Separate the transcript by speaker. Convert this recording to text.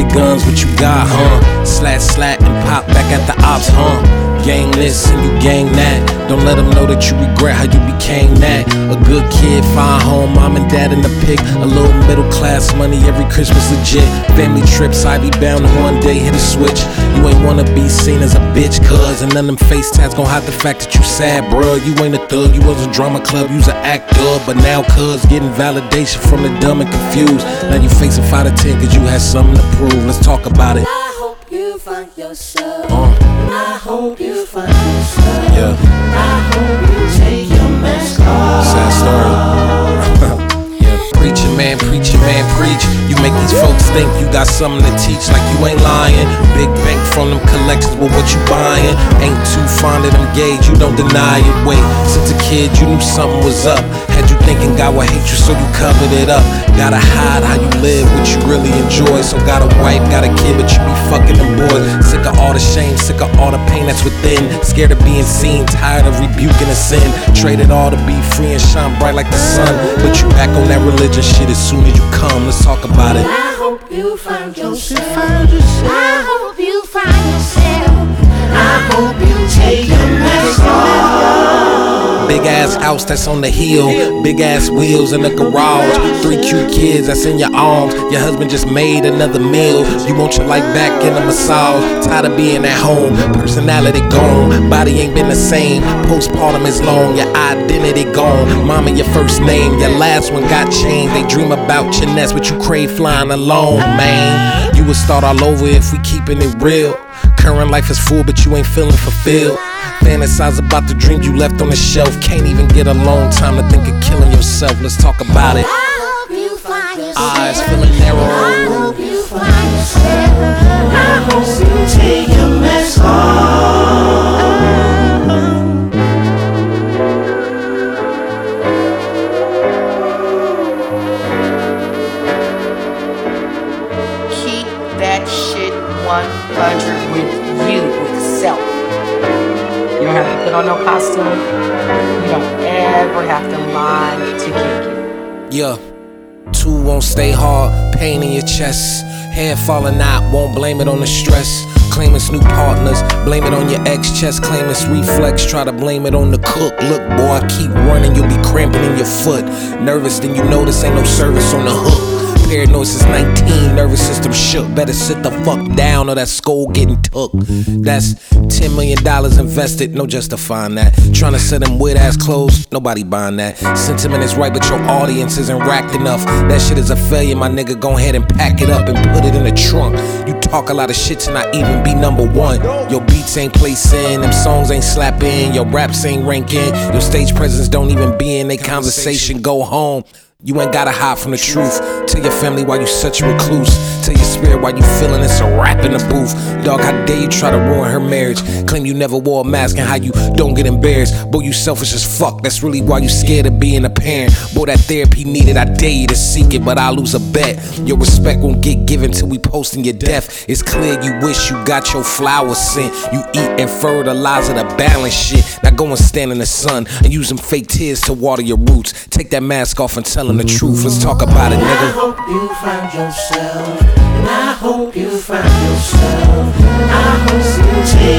Speaker 1: guns, what you got, huh? Slat and pop back at the ops, huh? Gang this and you gang that. Don't let them know that you regret how you became that. A good kid, fine home, mom and dad in the pic. A little middle class money every Christmas legit. Family trips, I be bound to one day hit a switch. You ain't wanna be seen as a bitch, cuz. And none of them face tats gon' hide the fact that you sad, bruh. You ain't a thug, you was a drama club, you's an actor. But now cuz, getting validation from the dumb and confused. Now you facing 5 to 10 cause you had something to prove. Let's talk about it.
Speaker 2: I hope you find yourself. I hope you find yourself.
Speaker 1: Yeah.
Speaker 2: I hope you take your mask off.
Speaker 1: Sad story. Yeah. Preacher man, preach. You make these folks think you got something to teach like you ain't lying. Big bank from them collections, well what you buying? Ain't too fond of them gauge, you don't deny it. Wait, since a kid you knew something was up. Had you thinking God would hate you so you covered it up. Gotta hide how you live, what you really enjoy. So got a wife, got a kid, but you be fucking them boys. Sick of all the shame, sick of all the pain that's within. Scared of being seen, tired of rebuking a sin. Traded all to be free and shine bright like the sun. But you back on that religion shit as soon as you come. Let's talk about it.
Speaker 2: I hope you find yourself. I hope you find yourself. I hope you take your mask off.
Speaker 1: Big ass house that's on the hill, big ass wheels in the garage, 3 cute kids that's in your arms. Your husband just made another meal. You want your life back in a massage. Tired of being at home, personality gone, body ain't been the same. Postpartum is long, your identity gone. Mama your first name, your last one got changed. They dream about your nest, but you crave flying alone, man. You would start all over if we keeping it real. Current life is full, but you ain't feeling fulfilled. Fantasize about the dreams you left on the shelf. Can't even get a long time to think of killing yourself. Let's talk about it.
Speaker 2: I hope you find yourself.
Speaker 1: Eyes feeling narrow.
Speaker 2: I hope you find yourself. I hope you take your mask off.
Speaker 3: Keep that shit 100 with you, with self. You don't have to put on no costume. You don't ever have to lie to get you.
Speaker 1: Yeah. 2 won't stay hard, pain in your chest. Hair falling out, won't blame it on the stress. Claim it's new partners, blame it on your ex. Chest claim it's reflex, try to blame it on the cook. Look boy, keep running, you'll be cramping in your foot. Nervous, then you notice ain't no service on the hook. Paranoid since 19, nervous system shook. Better sit the fuck down or that skull getting took. That's $10 million invested, no justifying that. Trying to sell them weird ass clothes, nobody buying that. Sentiment is right, but your audience isn't racked enough. That shit is a failure, my nigga. Go ahead and pack it up and put it in the trunk. You talk a lot of shit to not even be number one. Your beats ain't placing, them songs ain't slapping, your raps ain't ranking, your stage presence don't even be in they conversation. Go home. You ain't gotta hide from the truth. Tell your family why you such a recluse. Tell your spirit why you feeling it's a rap in the booth. Dog, how dare you try to ruin her marriage? Claim you never wore a mask and how you don't get embarrassed. Boy, you selfish as fuck. That's really why you scared of being a parent. Boy, that therapy needed, I dare you to seek it, but I'll lose a bet. Your respect won't get given till we posting your death. It's clear you wish you got your flowers sent. You eat and fertilize the balance shit. Now go and stand in the sun and use them fake tears to water your roots. Take that mask off and tell them the truth. Let's talk about it, nigga.
Speaker 2: I hope you find yourself. And I hope you find yourself. I hope you take